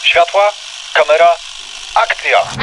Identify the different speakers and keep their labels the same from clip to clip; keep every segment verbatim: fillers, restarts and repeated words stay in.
Speaker 1: Światła, kamera, akcja!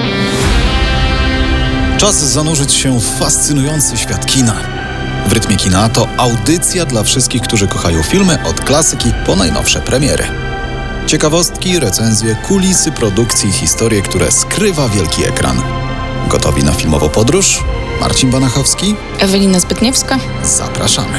Speaker 2: Czas zanurzyć się w fascynujący świat kina. W Rytmie Kina to audycja dla wszystkich, którzy kochają filmy od klasyki po najnowsze premiery. Ciekawostki, recenzje, kulisy produkcji, historie, które skrywa wielki ekran. Gotowi na filmową podróż? Marcin Banachowski,
Speaker 3: Ewelina Zbytniewska.
Speaker 2: Zapraszamy.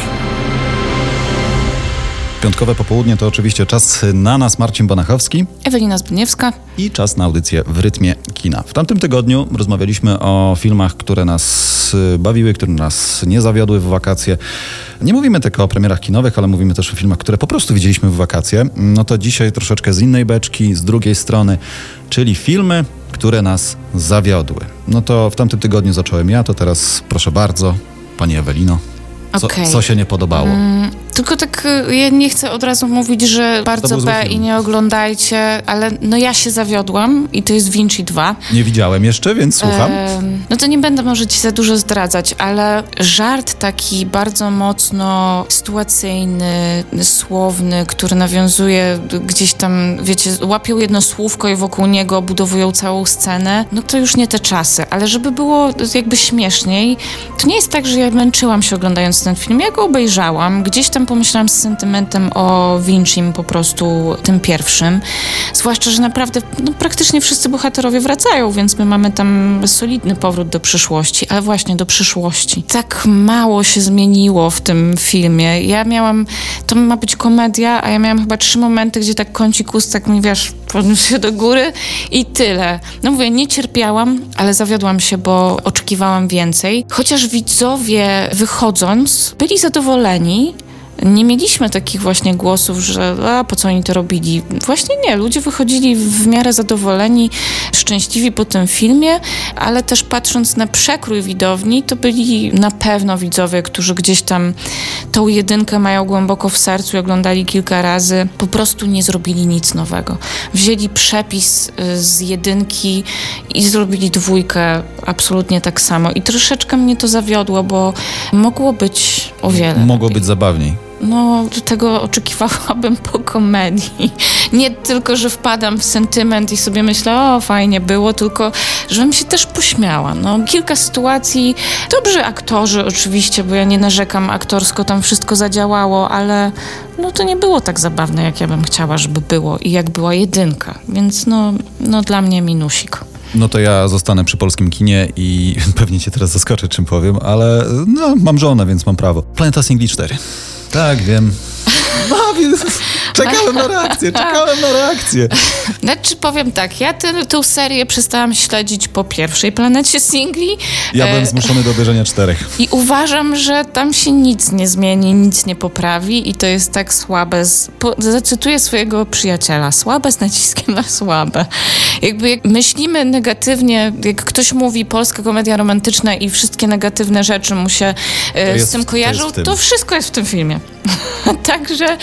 Speaker 4: Piątkowe popołudnie to oczywiście czas na nas, Marcin Banachowski.
Speaker 3: Ewelina Zbytniewska.
Speaker 4: I czas na audycję w Rytmie Kina. W tamtym tygodniu rozmawialiśmy o filmach, które nas bawiły, które nas nie zawiodły w wakacje. Nie mówimy tylko o premierach kinowych, ale mówimy też o filmach, które po prostu widzieliśmy w wakacje. No to dzisiaj troszeczkę z innej beczki, z drugiej strony, czyli filmy, które nas zawiodły. No to w tamtym tygodniu zacząłem ja, to teraz proszę bardzo, pani Ewelino. Co,
Speaker 3: Okay.
Speaker 4: co się nie podobało?
Speaker 3: Mm, tylko tak, ja nie chcę od razu mówić, że bardzo B i nie oglądajcie, ale no ja się zawiodłam i to jest Vinci dwa.
Speaker 4: Nie widziałem jeszcze, więc słucham.
Speaker 3: E, no to nie będę może ci za dużo zdradzać, ale żart taki bardzo mocno sytuacyjny, słowny, który nawiązuje gdzieś tam, wiecie, łapią jedno słówko i wokół niego budowują całą scenę, no to już nie te czasy, ale żeby było jakby śmieszniej, to nie jest tak, że ja męczyłam się oglądając ten film. Ja go obejrzałam. Gdzieś tam pomyślałam z sentymentem o Vincim po prostu tym pierwszym. Zwłaszcza, że naprawdę no, praktycznie wszyscy bohaterowie wracają, więc my mamy tam solidny powrót do przyszłości, ale właśnie do przyszłości. Tak mało się zmieniło w tym filmie. Ja miałam, to ma być komedia, a ja miałam chyba trzy momenty, gdzie tak kącik ust, tak mi wiesz, podniósł się do góry i tyle. No mówię, nie cierpiałam, ale zawiodłam się, bo oczekiwałam więcej. Chociaż widzowie wychodząc byli zadowoleni. Nie mieliśmy takich właśnie głosów, że a po co oni to robili. Właśnie nie, ludzie wychodzili w miarę zadowoleni, szczęśliwi po tym filmie, ale też patrząc na przekrój widowni, to byli na pewno widzowie, którzy gdzieś tam tą jedynkę mają głęboko w sercu i oglądali kilka razy, po prostu nie zrobili nic nowego. Wzięli przepis z jedynki i zrobili dwójkę absolutnie tak samo. I troszeczkę mnie to zawiodło, bo mogło być o wiele
Speaker 4: Mogło
Speaker 3: lepiej.
Speaker 4: być zabawniej.
Speaker 3: No, tego oczekiwałabym po komedii. Nie tylko, że wpadam w sentyment i sobie myślę, o, fajnie było, tylko żebym się też pośmiała. No, kilka sytuacji, dobrzy aktorzy oczywiście, bo ja nie narzekam, aktorsko tam wszystko zadziałało, ale no to nie było tak zabawne, jak ja bym chciała, żeby było i jak była jedynka. Więc no, no dla mnie minusik.
Speaker 4: No to ja zostanę przy polskim kinie i pewnie cię teraz zaskoczę, czym powiem, ale no, mam żonę, więc mam prawo. Planeta Singli cztery. Tak, wiem. No, więc czekałem na reakcję, czekałem na reakcję.
Speaker 3: Znaczy, powiem tak, ja tę, tę serię przestałam śledzić po pierwszej Planecie Singli.
Speaker 4: Ja byłem zmuszony do obejrzenia czterech.
Speaker 3: I uważam, że tam się nic nie zmieni, nic nie poprawi i to jest tak słabe. Z, po, zacytuję swojego przyjaciela. Słabe z naciskiem na słabe. Jakby jak myślimy negatywnie, jak ktoś mówi polska komedia romantyczna i wszystkie negatywne rzeczy mu się e, z tym kojarzą, to, to wszystko jest w tym filmie. Także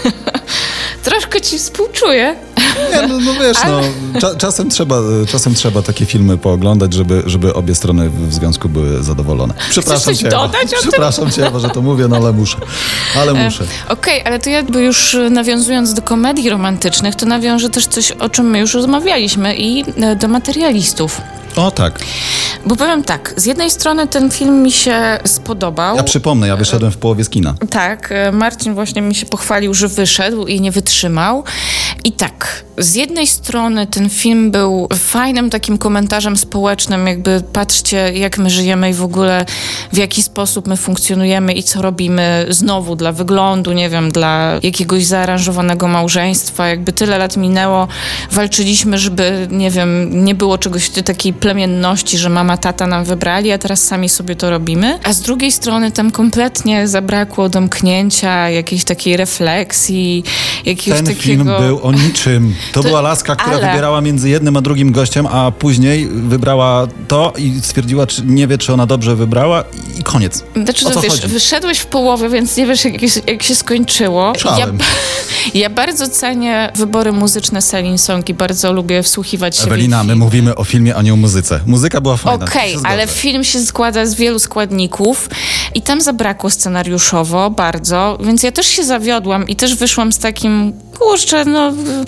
Speaker 3: troszkę ci współczuję.
Speaker 4: Nie, no, no wiesz, ale... no, cza- czasem, trzeba, czasem trzeba takie filmy pooglądać, żeby, żeby obie strony w związku były zadowolone. Przepraszam
Speaker 3: Chcesz coś
Speaker 4: cię,
Speaker 3: dodać o
Speaker 4: przepraszam cię, że to mówię, no ale muszę. Ale muszę.
Speaker 3: E, Okej, okay, ale to jakby już nawiązując do komedii romantycznych, to nawiążę też coś, o czym my już rozmawialiśmy i do materialistów.
Speaker 4: O tak.
Speaker 3: Bo powiem tak, z jednej strony ten film mi się spodobał.
Speaker 4: Ja przypomnę, ja wyszedłem w połowie z kina.
Speaker 3: Tak, Marcin właśnie mi się pochwalił, że wyszedł i nie wytrzymał. I tak, z jednej strony ten film był fajnym takim komentarzem społecznym, jakby patrzcie, jak my żyjemy i w ogóle w jaki sposób my funkcjonujemy i co robimy znowu dla wyglądu, nie wiem, dla jakiegoś zaaranżowanego małżeństwa. Jakby tyle lat minęło, walczyliśmy, żeby, nie wiem, nie było czegoś takiej plemienności, że mama, tata nam wybrali, a teraz sami sobie to robimy. A z drugiej strony tam kompletnie zabrakło domknięcia, jakiejś takiej refleksji, jakiegoś
Speaker 4: Ten
Speaker 3: takiego...
Speaker 4: film był o niczym. To, to była laska, która ale... wybierała między jednym a drugim gościem, a później wybrała to i stwierdziła, czy nie wie, czy ona dobrze wybrała i koniec.
Speaker 3: Znaczy,
Speaker 4: o co
Speaker 3: wiesz,
Speaker 4: chodzi?
Speaker 3: Wyszedłeś w połowie, więc nie wiesz, jak, jak się skończyło. Ja, ja bardzo cenię wybory muzyczne Celine Song i bardzo lubię wsłuchiwać się
Speaker 4: Ewelina,
Speaker 3: w
Speaker 4: my mówimy o filmie, a nie o muzyce. Muzyka była fajna.
Speaker 3: Okej, okay, ale film się składa z wielu składników i tam zabrakło scenariuszowo bardzo, więc ja też się zawiodłam i też wyszłam z takim, kurczę, no dlaczego to się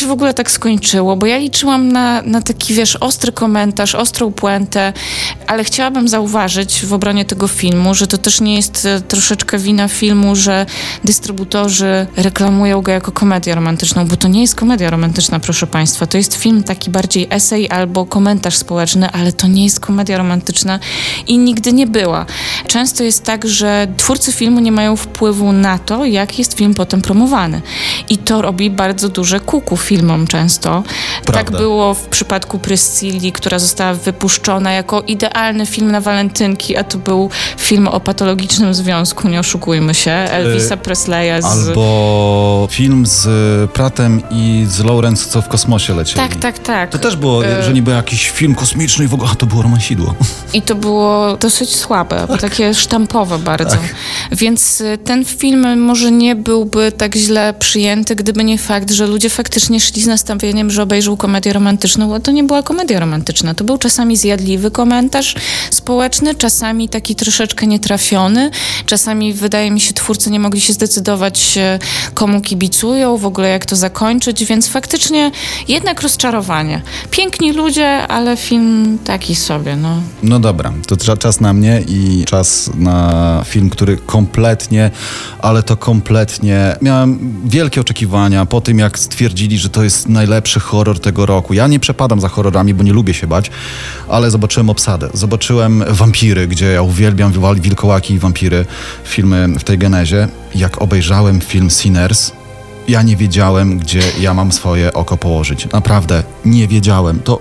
Speaker 3: się w ogóle tak skończyło, bo ja liczyłam na, na taki, wiesz, ostry komentarz, ostrą puentę, ale chciałabym zauważyć w obronie tego filmu, że to też nie jest e, troszeczkę wina filmu, że dystrybutorzy reklamują go jako komedię romantyczną, bo to nie jest komedia romantyczna, proszę państwa. To jest film taki bardziej esej albo komentarz społeczny, ale to nie jest komedia romantyczna i nigdy nie była. Często jest tak, że twórcy filmu nie mają wpływu na to, jak jest film potem promowany. I to robi bardzo duże kuku filmom często.
Speaker 4: Prawda.
Speaker 3: Tak było w przypadku Priscilli, która została wypuszczona jako idealny film na walentynki, a to był film o patologicznym związku, nie oszukujmy się, Elvisa Presleya z...
Speaker 4: Albo film z Prattem i z Lawrence, co w kosmosie lecieli.
Speaker 3: Tak, tak, tak.
Speaker 4: To też było,
Speaker 3: Y-
Speaker 4: że niby jakiś film kosmiczny i w ogóle, a to było romansidło.
Speaker 3: I to było dosyć słabe, bo takie sztampowe bardzo.
Speaker 4: Tak.
Speaker 3: Więc y, ten film może nie byłby tak źle przyjęty, gdyby nie fakt, że ludzie faktycznie szli z nastawieniem, że obejrzą komedię romantyczną, a to nie była komedia romantyczna. To był czasami zjadliwy komentarz społeczny, czasami taki troszeczkę nietrafiony. Czasami, wydaje mi się, twórcy nie mogli się zdecydować, komu kibicują, w ogóle jak to zakończyć, więc faktycznie jednak rozczarowanie. Piękni ludzie, ale film taki sobie, no.
Speaker 4: No dobra, to trza- czas na mnie i czas na film, który kompletnie, ale to kompletnie... Miałem wielkie oczekiwania po tym, jak stwierdzili, że to jest najlepszy horror tego roku. Ja nie przepadam za horrorami, bo nie lubię się bać, ale zobaczyłem obsadę. Zobaczyłem wampiry, gdzie ja uwielbiam wilkołaki i wampiry, filmy w tej genezie. Jak obejrzałem film Sinners, ja nie wiedziałem, gdzie ja mam swoje oko położyć. Naprawdę, nie wiedziałem. To...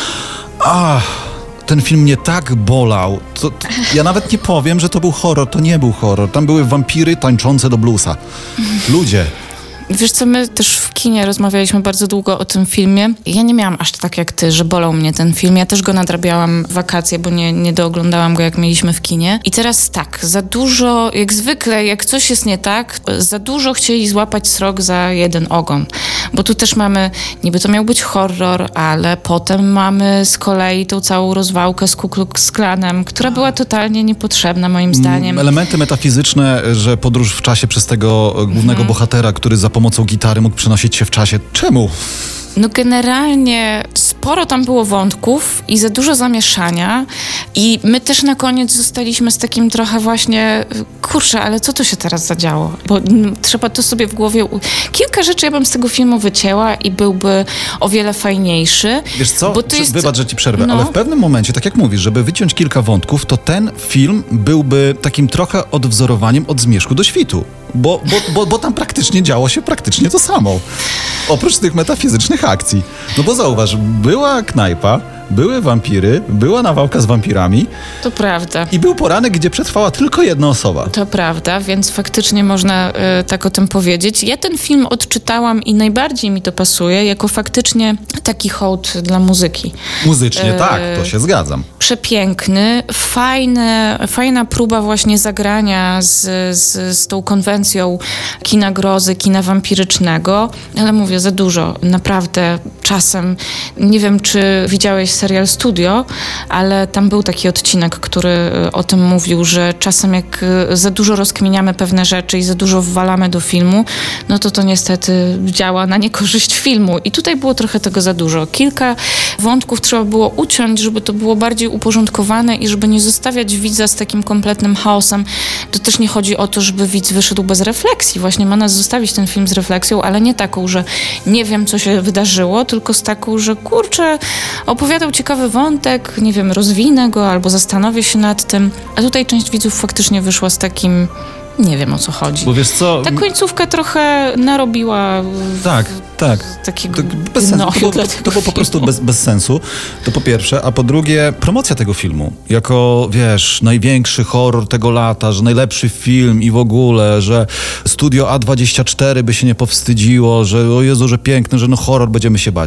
Speaker 4: Ach... Ten film mnie tak bolał. To, to, ja nawet nie powiem, że to był horror. To nie był horror. Tam były wampiry tańczące do bluesa. Ludzie.
Speaker 3: Wiesz co, my też w kinie rozmawialiśmy bardzo długo o tym filmie. Ja nie miałam aż tak jak ty, że bolał mnie ten film. Ja też go nadrabiałam w wakacje, bo nie, nie dooglądałam go, jak mieliśmy w kinie. I teraz tak, za dużo, jak zwykle, jak coś jest nie tak, za dużo chcieli złapać srok za jeden ogon. Bo tu też mamy, niby to miał być horror, ale potem mamy z kolei tą całą rozwałkę z Ku Klux Klanem, która była totalnie niepotrzebna, moim zdaniem.
Speaker 4: Elementy metafizyczne, że podróż w czasie przez tego głównego
Speaker 3: Mhm.
Speaker 4: bohatera, który za pomocą gitary mógł przenosić się w czasie. Czemu?
Speaker 3: No generalnie sporo tam było wątków i za dużo zamieszania i my też na koniec zostaliśmy z takim trochę właśnie, kurczę, ale co tu się teraz zadziało? Bo m, trzeba to sobie w głowie... U... Kilka rzeczy ja bym z tego filmu wycięła i byłby o wiele fajniejszy.
Speaker 4: Wiesz co?
Speaker 3: Bo to jest...
Speaker 4: Wybacz, że ci przerwę,
Speaker 3: No.
Speaker 4: ale w pewnym momencie, tak jak mówisz, żeby wyciąć kilka wątków, to ten film byłby takim trochę odwzorowaniem od Zmierzchu do Świtu. Bo, bo, bo, bo tam praktycznie działo się praktycznie to samo. Oprócz tych metafizycznych akcji. No bo zauważ, była knajpa, były wampiry, była nawałka z wampirami
Speaker 3: To prawda.
Speaker 4: i był poranek, gdzie przetrwała tylko jedna osoba.
Speaker 3: To prawda, więc faktycznie można y, tak o tym powiedzieć. Ja ten film odczytałam i najbardziej mi to pasuje, jako faktycznie taki hołd dla muzyki.
Speaker 4: Muzycznie
Speaker 3: E,
Speaker 4: tak, to się zgadzam.
Speaker 3: Przepiękny, fajny, fajna próba właśnie zagrania z, z, z tą konwencją kina grozy, kina wampirycznego, ale mówię, za dużo, naprawdę czasem. Nie wiem, czy widziałeś serial Studio, ale tam był taki odcinek, który o tym mówił, że czasem jak za dużo rozkminiamy pewne rzeczy i za dużo wwalamy do filmu, no to to niestety działa na niekorzyść filmu. I tutaj było trochę tego za dużo. Kilka wątków trzeba było uciąć, żeby to było bardziej uporządkowane i żeby nie zostawiać widza z takim kompletnym chaosem. To też nie chodzi o to, żeby widz wyszedł bez refleksji. Właśnie ma nas zostawić ten film z refleksją, ale nie taką, że nie wiem, co się wydarzyło, tylko z taką, że kurczę, opowiadał ciekawy wątek, nie wiem, rozwinę go albo zastanowię się nad tym. A tutaj część widzów faktycznie wyszła z takim, nie wiem, o co chodzi.
Speaker 4: Bo wiesz co...
Speaker 3: Ta końcówka trochę narobiła w,
Speaker 4: Tak, tak.
Speaker 3: takiego
Speaker 4: To bez sensu.
Speaker 3: gnoju
Speaker 4: To, było-
Speaker 3: dla
Speaker 4: to,
Speaker 3: tego
Speaker 4: to było po prostu
Speaker 3: filmu.
Speaker 4: bez, bez sensu. To po pierwsze. A po drugie, promocja tego filmu. Jako, wiesz, największy horror tego lata, że najlepszy film i w ogóle, że studio A dwadzieścia cztery by się nie powstydziło, że o Jezu, że piękny, że no horror, będziemy się bać.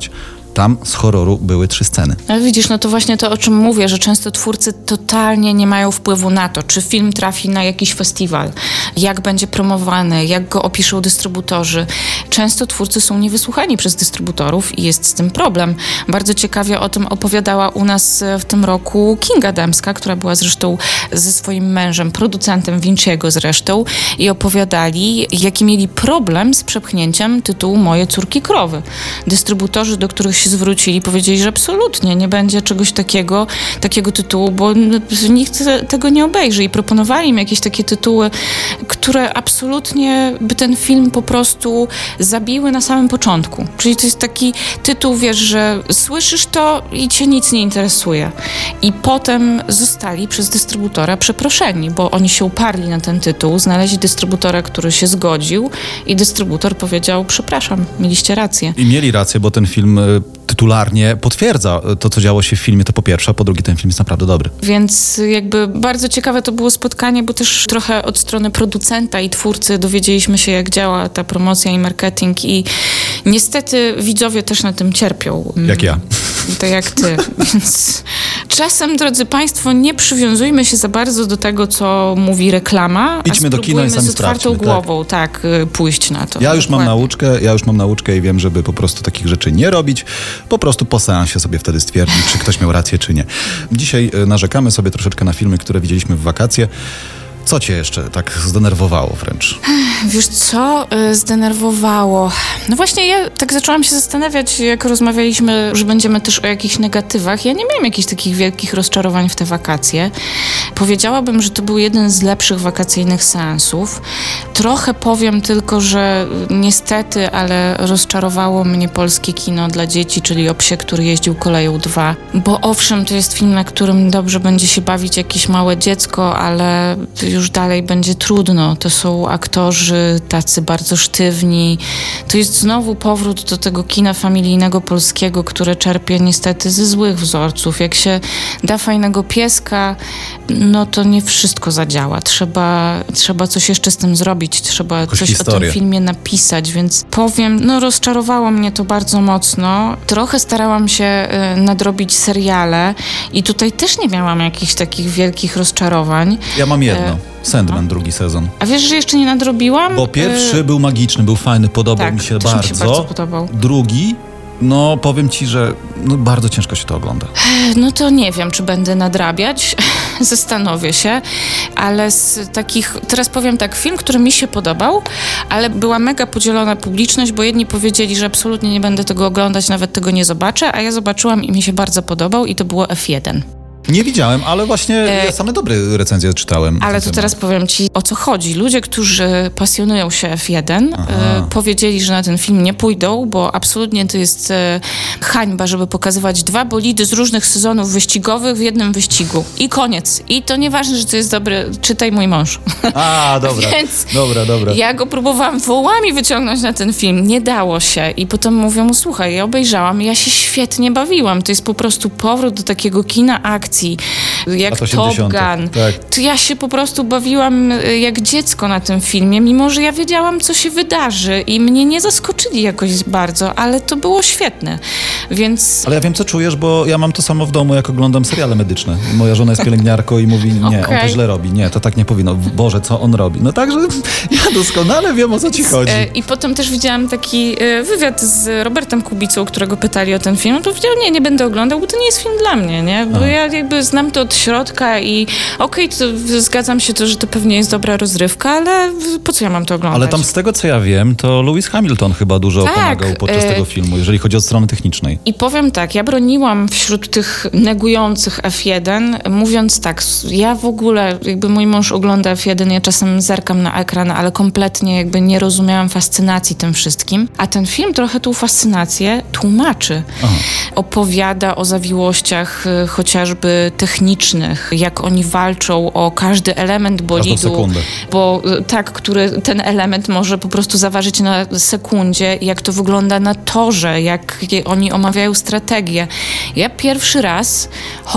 Speaker 4: Tam z horroru były trzy sceny.
Speaker 3: Ale widzisz, no to właśnie to, o czym mówię, że często twórcy totalnie nie mają wpływu na to, czy film trafi na jakiś festiwal, jak będzie promowany, jak go opiszą dystrybutorzy. Często twórcy są niewysłuchani przez dystrybutorów i jest z tym problem. Bardzo ciekawie o tym opowiadała u nas w tym roku Kinga Dębska, która była zresztą ze swoim mężem, producentem Vinciego zresztą, i opowiadali, jaki mieli problem z przepchnięciem tytułu Moje córki krowy. Dystrybutorzy, do których się zwrócili, powiedzieli, że absolutnie nie będzie czegoś takiego, takiego tytułu, bo nikt tego nie obejrzy, i proponowali im jakieś takie tytuły, które absolutnie by ten film po prostu zabiły na samym początku. Czyli to jest taki tytuł, wiesz, że słyszysz to i cię nic nie interesuje. I potem zostali przez dystrybutora przeproszeni, bo oni się uparli na ten tytuł, znaleźli dystrybutora, który się zgodził, i dystrybutor powiedział: przepraszam, mieliście rację.
Speaker 4: I mieli rację, bo ten film tytularnie potwierdza to, co działo się w filmie, to po pierwsze, a po drugie ten film jest naprawdę dobry.
Speaker 3: Więc jakby bardzo ciekawe to było spotkanie, bo też trochę od strony producenta i twórcy dowiedzieliśmy się, jak działa ta promocja i marketing, i niestety widzowie też na tym cierpią.
Speaker 4: Jak ja.
Speaker 3: Tak jak ty. Więc czasem, drodzy państwo, nie przywiązujmy się za bardzo do tego, co mówi reklama,
Speaker 4: Idźmy
Speaker 3: a
Speaker 4: do kina i sami
Speaker 3: z otwartą
Speaker 4: sprawdźmy,
Speaker 3: głową tak. tak, pójść na to.
Speaker 4: Ja już mam
Speaker 3: Dokładnie.
Speaker 4: nauczkę, ja już mam nauczkę i wiem, żeby po prostu takich rzeczy nie robić. Po prostu po seansie sobie wtedy stwierdzić, czy ktoś miał rację, czy nie. Dzisiaj narzekamy sobie troszeczkę na filmy, które widzieliśmy w wakacje. Co cię jeszcze tak zdenerwowało wręcz?
Speaker 3: Wiesz co? Y, zdenerwowało. No właśnie ja tak zaczęłam się zastanawiać, jak rozmawialiśmy, że będziemy też o jakichś negatywach. Ja nie miałam jakichś takich wielkich rozczarowań w te wakacje. Powiedziałabym, że to był jeden z lepszych wakacyjnych seansów. Trochę powiem tylko, że niestety, ale rozczarowało mnie polskie kino dla dzieci, czyli O psie, który jeździł koleją dwa. Bo owszem, to jest film, na którym dobrze będzie się bawić jakieś małe dziecko, ale już dalej będzie trudno. To są aktorzy tacy bardzo sztywni. To jest znowu powrót do tego kina familijnego polskiego, które czerpie niestety ze złych wzorców. Jak się da fajnego pieska, no to nie wszystko zadziała. Trzeba, trzeba coś jeszcze z tym zrobić. Trzeba
Speaker 4: Jakąś
Speaker 3: coś
Speaker 4: historię.
Speaker 3: o tym filmie napisać, więc powiem, no rozczarowało mnie to bardzo mocno. Trochę starałam się y, nadrobić seriale i tutaj też nie miałam jakichś takich wielkich rozczarowań.
Speaker 4: Ja mam jedno.
Speaker 3: E,
Speaker 4: Sandman, drugi sezon.
Speaker 3: A wiesz, że jeszcze nie nadrobiłam?
Speaker 4: Bo pierwszy
Speaker 3: Y,
Speaker 4: był magiczny, był fajny, podobał
Speaker 3: tak,
Speaker 4: mi się
Speaker 3: też
Speaker 4: bardzo.
Speaker 3: mi się bardzo podobał.
Speaker 4: Drugi, no powiem ci, że no, bardzo ciężko się to ogląda.
Speaker 3: No to nie wiem, czy będę nadrabiać, zastanowię się, ale z takich, teraz powiem tak, film, który mi się podobał, ale była mega podzielona publiczność, bo jedni powiedzieli, że absolutnie nie będę tego oglądać, nawet tego nie zobaczę, a ja zobaczyłam i mi się bardzo podobał, i to było F jeden.
Speaker 4: Nie widziałem, ale właśnie
Speaker 3: E,
Speaker 4: ja same dobre recenzje czytałem. na
Speaker 3: Ale
Speaker 4: ten
Speaker 3: to
Speaker 4: temat.
Speaker 3: teraz powiem ci, o co chodzi. Ludzie, którzy pasjonują się F jeden,
Speaker 4: Aha.
Speaker 3: e, powiedzieli, że na ten film nie pójdą, bo absolutnie to jest e, hańba, żeby pokazywać dwa bolidy z różnych sezonów wyścigowych w jednym wyścigu. I koniec. I to nieważne, że to jest dobry, czytaj mój mąż.
Speaker 4: A, dobra,
Speaker 3: Więc
Speaker 4: dobra, dobra.
Speaker 3: ja go próbowałam wołami wyciągnąć na ten film. Nie dało się. I potem mówię mu: słuchaj, ja obejrzałam i ja się świetnie bawiłam. To jest po prostu powrót do takiego kina akcji, jak
Speaker 4: Lat
Speaker 3: Top
Speaker 4: osiemdziesiątych,
Speaker 3: Gun.
Speaker 4: tak.
Speaker 3: To ja się po prostu bawiłam y, jak dziecko na tym filmie, mimo że ja wiedziałam, co się wydarzy, i mnie nie zaskoczyli jakoś bardzo, ale to było świetne. Więc
Speaker 4: Ale ja wiem, co czujesz, bo ja mam to samo w domu, jak oglądam seriale medyczne. Moja żona jest pielęgniarką i mówi, nie, on to
Speaker 3: Okej.
Speaker 4: źle robi. Nie, to tak nie powinno. Boże, co on robi? No także ja doskonale wiem, o co ci chodzi.
Speaker 3: E, I potem też widziałam taki e, wywiad z Robertem Kubicą, którego pytali o ten film. On powiedział: nie, nie będę oglądał, bo to nie jest film dla mnie, nie? Bo
Speaker 4: Aha.
Speaker 3: ja jakby znam to od środka i okej, to zgadzam się to, że to pewnie jest dobra rozrywka, ale po co ja mam to oglądać?
Speaker 4: Ale tam z tego, co ja wiem, to Lewis Hamilton chyba dużo
Speaker 3: Tak,
Speaker 4: pomagał podczas
Speaker 3: e,
Speaker 4: tego filmu, jeżeli chodzi o stronę technicznej.
Speaker 3: I powiem tak, ja broniłam wśród tych negujących F jeden, mówiąc tak, ja w ogóle, jakby mój mąż ogląda F jeden, ja czasem zerkam na ekran, ale kompletnie jakby nie rozumiałam fascynacji tym wszystkim, a ten film trochę tą fascynację tłumaczy.
Speaker 4: Aha.
Speaker 3: Opowiada o zawiłościach y, chociażby technicznych, jak oni walczą o każdy element bolidu,
Speaker 4: sekundę.
Speaker 3: bo y, tak, który ten element może po prostu zaważyć na sekundzie, jak to wygląda na torze, jak je- oni omawiają strategię. Ja pierwszy raz, choć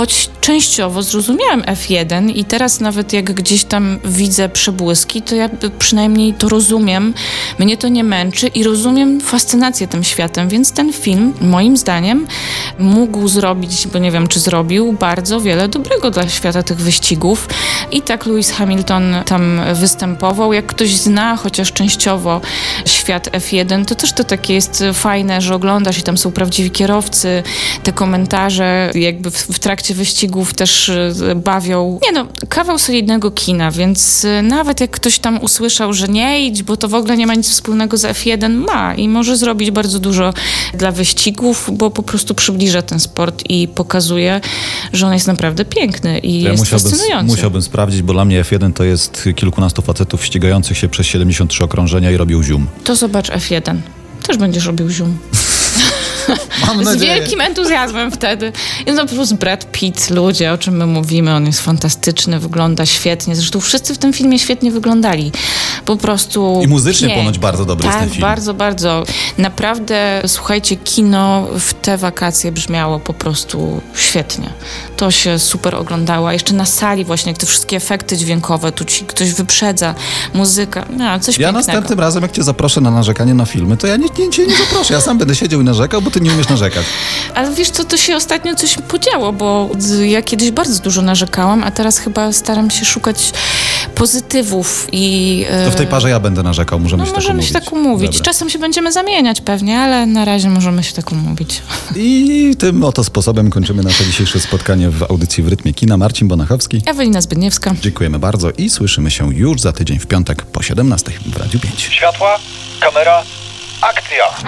Speaker 3: częściowo zrozumiałam F jeden i teraz nawet jak gdzieś tam widzę przebłyski, to ja przynajmniej to rozumiem, mnie to nie męczy i rozumiem fascynację tym światem, więc ten film moim zdaniem mógł zrobić, bo nie wiem czy zrobił, bardzo wiele dobrego dla świata tych wyścigów i tak Lewis Hamilton tam występował. Jak ktoś zna chociaż częściowo świat F jeden, to też to takie jest fajne, że oglądasz i tam są prawdziwi kierowcy, te komentarze jakby w, w trakcie wyścigów też bawią. Nie no, kawał solidnego kina, więc nawet jak ktoś tam usłyszał, że nie idź, bo to w ogóle nie ma nic wspólnego z F jeden, ma i może zrobić bardzo dużo dla wyścigów, bo po prostu przybliża ten sport i pokazuje, że on jest naprawdę piękny i
Speaker 4: ja
Speaker 3: jest
Speaker 4: musiałbym,
Speaker 3: fascynujący.
Speaker 4: Musiałbym sprawdzić, bo dla mnie F jeden to jest kilkunastu facetów ścigających się przez siedemdziesiąt trzy okrążenia i robił zium.
Speaker 3: To zobacz F jeden. Też będziesz robił zium.
Speaker 4: Mam
Speaker 3: Z
Speaker 4: nadzieję.
Speaker 3: wielkim entuzjazmem wtedy. I no po prostu Brad Pitt, ludzie, o czym my mówimy, on jest fantastyczny, wygląda świetnie. Zresztą wszyscy w tym filmie świetnie wyglądali. Po prostu
Speaker 4: I muzycznie
Speaker 3: pięknie.
Speaker 4: ponoć bardzo dobry
Speaker 3: tak,
Speaker 4: jest ten film.
Speaker 3: bardzo, bardzo. Naprawdę, słuchajcie, kino w te wakacje brzmiało po prostu świetnie. To się super oglądało. A jeszcze na sali właśnie, jak te wszystkie efekty dźwiękowe, tu ci ktoś wyprzedza, muzyka, no, coś
Speaker 4: Ja
Speaker 3: pięknego.
Speaker 4: następnym razem, jak cię zaproszę na narzekanie na filmy, to ja nie, nie, cię nie zaproszę. Ja sam będę siedział i narzekał, bo ty nie umiesz narzekać.
Speaker 3: Ale wiesz co, to się ostatnio coś podziało, bo ja kiedyś bardzo dużo narzekałam, a teraz chyba staram się szukać pozytywów i...
Speaker 4: To w tej parze ja będę narzekał, możemy
Speaker 3: No
Speaker 4: się
Speaker 3: możemy
Speaker 4: tak
Speaker 3: się
Speaker 4: umówić.
Speaker 3: tak umówić.
Speaker 4: Dobra.
Speaker 3: Czasem się będziemy zamieniać pewnie, ale na razie możemy się tak umówić.
Speaker 4: I tym oto sposobem kończymy nasze dzisiejsze spotkanie w audycji w Rytmie Kina. Marcin Bonachowski.
Speaker 3: Ewelina Zbydniewska.
Speaker 4: Dziękujemy bardzo i słyszymy się już za tydzień w piątek po siedemnastej w Radiu pięć.
Speaker 1: Światła, kamera, akcja.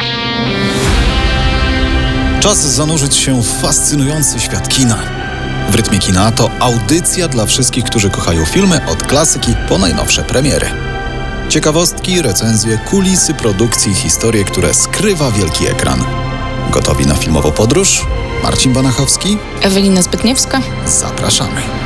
Speaker 2: Czas zanurzyć się w fascynujący świat kina. W Rytmie Kina to audycja dla wszystkich, którzy kochają filmy od klasyki po najnowsze premiery. Ciekawostki, recenzje, kulisy produkcji, historie, które skrywa wielki ekran. Gotowi na filmową podróż? Marcin Bonachowski?
Speaker 3: Ewelina Zbydniewska.
Speaker 2: Zapraszamy.